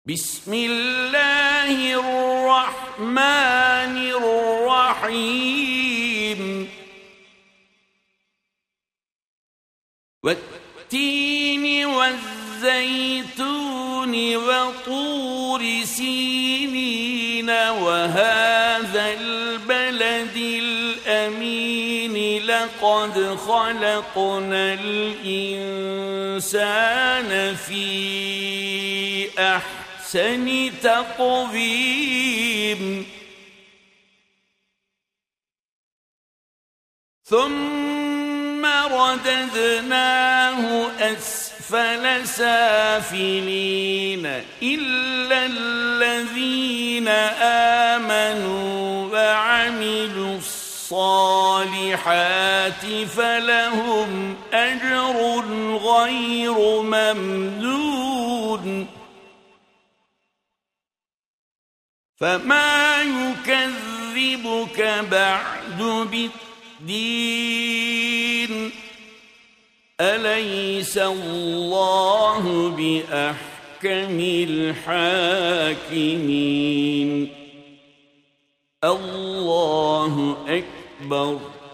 بسم الله الرحمن الرحيم والتين والزيتون وطور سينين وهذا البلد الأمين لقد خلقنا الإنسان في أحسن تقويم ثم رددناه أسفل سافلين إلا الذين آمنوا وعملوا الصالحات فلهم أجر غير ممنون فما يكذبك بعد بالدين أليس الله بأحكم الحاكمين الله أكبر.